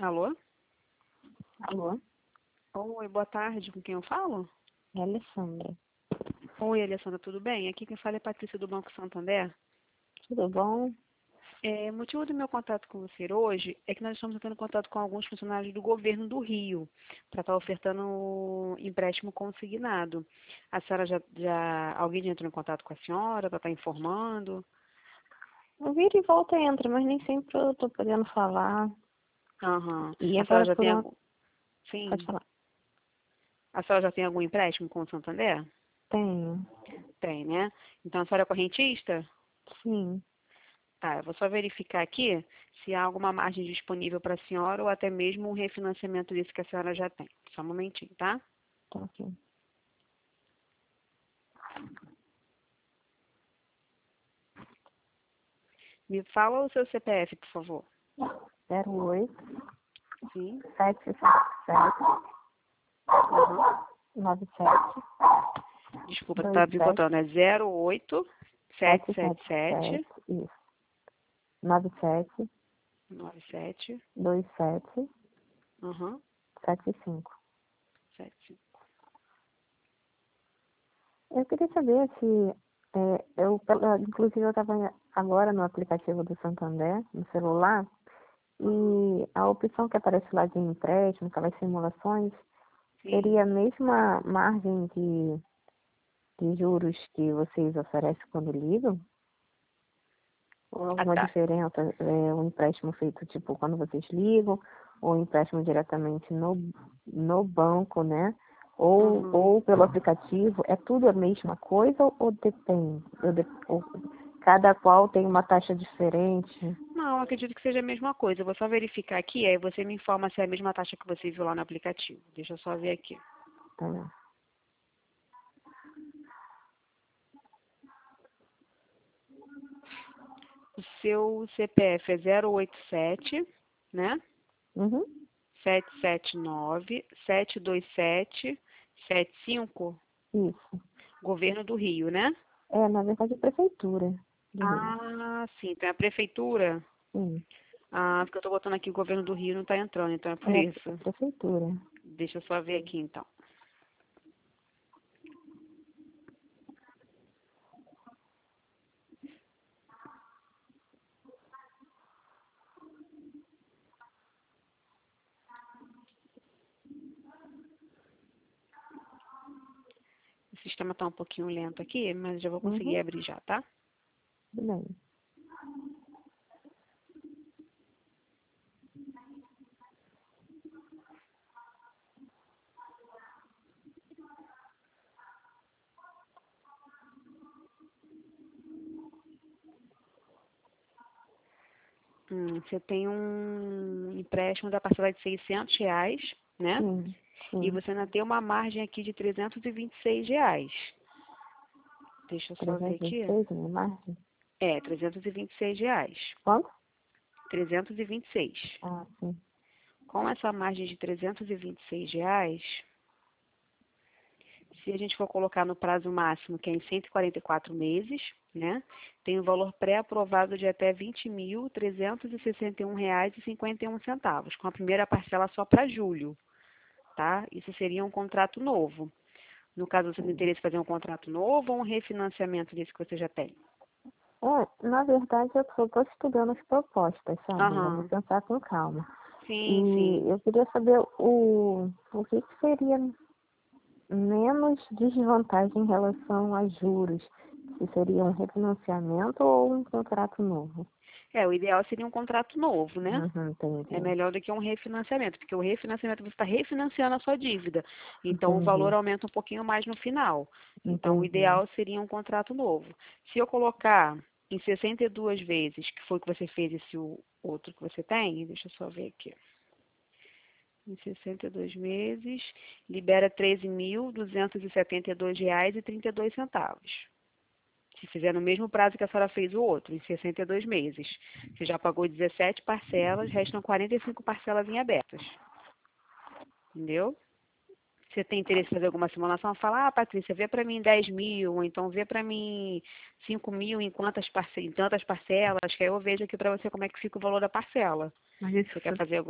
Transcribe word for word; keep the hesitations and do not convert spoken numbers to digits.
Alô? Alô, Oi, boa tarde. Com quem eu falo? é a Alessandra. Oi, Alessandra, tudo bem? Aqui quem fala é Patrícia do Banco Santander. Tudo bom? É, o motivo do meu contato com você hoje é que nós estamos tendo contato com alguns funcionários do governo do Rio para estar ofertando empréstimo consignado. A senhora já, já, alguém já entrou em contato com a senhora para estar informando? Eu viro e volta e entra, mas nem sempre eu tô podendo falar. Aham. E A senhora agora já por tem uma... algum? Pode Sim. falar. A senhora já tem algum empréstimo com o Santander? Tenho. Tem, né? Então a senhora é correntista? Sim. Tá, eu vou só verificar aqui se há alguma margem disponível para a senhora ou até mesmo um refinanciamento desse que a senhora já tem. Só um momentinho, tá? Tá aqui. Me fala o seu C P F, por favor. zero oito, Sim. sete sete sete, Aham. nove sete, Desculpa, dois tá sete, picotando. É zero oito sete sete sete sete sete sete, isso. nove sete, nove sete. dois sete, Aham. sete cinco. sete. Eu queria saber se... é, eu, pela- inclusive, eu estava agora no aplicativo do Santander, no celular, e a opção que aparece lá de empréstimo, aquelas simulações, Sim. seria a mesma margem de, de juros que vocês oferecem quando ligam? Ou Ah, alguma tá. diferença? É um empréstimo feito tipo quando vocês ligam, ou um empréstimo diretamente no, no banco, né? Ou, Aham. ou pelo aplicativo? É tudo a mesma coisa ou depende? Ou de- ou cada qual tem uma taxa diferente? Não, acredito que seja a mesma coisa. Eu vou só verificar aqui, aí você me informa se é a mesma taxa que você viu lá no aplicativo. Deixa eu só ver aqui. Tá. O seu C P F é zero oito sete, né? Uhum. sete sete nove, sete dois sete, sete cinco, Isso. Governo do Rio, né? É, na verdade, a prefeitura do Rio. Ah, sim, tem a prefeitura. Sim. Ah, porque eu tô botando aqui o Governo do Rio não está entrando, então é por É a isso. prefeitura. Deixa eu só ver aqui então. O sistema está um pouquinho lento aqui, mas já vou conseguir Uhum. abrir já, tá? Tudo bem. Hum, você tem um empréstimo da parcela de seiscentos reais, né? Sim, E sim. você ainda tem uma margem aqui de trezentos e vinte e seis reais. Deixa eu só ver aqui. trezentos e vinte e seis, minha margem? É, trezentos e vinte e seis reais. Quanto? trezentos e vinte e seis. Ah, sim. Com essa margem de trezentos e vinte e seis reais, se a gente for colocar no prazo máximo, que é em cento e quarenta e quatro meses, né, tem um valor pré-aprovado de até vinte mil trezentos e sessenta e um reais e cinquenta e um centavos, com a primeira parcela só para julho, tá? Isso seria um contrato novo. No caso, você tem interesse em fazer um contrato novo ou um refinanciamento desse que você já tem? É, na verdade, eu estou estudando as propostas, sabe? Vamos Aham. pensar com calma. Sim, E sim. eu queria saber o, o que, que seria menos desvantagem em relação a juros. Se seria um refinanciamento ou um contrato novo. É, o ideal seria um contrato novo, né? Uhum, É entendi. melhor do que um refinanciamento, porque o refinanciamento você está refinanciando a sua dívida. Então o valor Entendi. aumenta um pouquinho mais no final. Então o Entendi. ideal seria um contrato novo. Se eu colocar em sessenta e duas vezes, que foi o que você fez esse o- outro que você tem, deixa eu só ver aqui. Em sessenta e dois meses, libera treze mil duzentos e setenta e dois reais e trinta e dois centavos. Se fizer no mesmo prazo que a senhora fez o outro, em sessenta e dois meses. Você já pagou dezessete parcelas, restam quarenta e cinco parcelas em abertas. Entendeu? Você tem interesse em fazer alguma simulação? Fala, ah, Patrícia, vê para mim dez mil, ou então vê para mim cinco mil em, quantas parce... em tantas parcelas, que aí eu vejo aqui para você como é que fica o valor da parcela. Mas isso Você quer fazer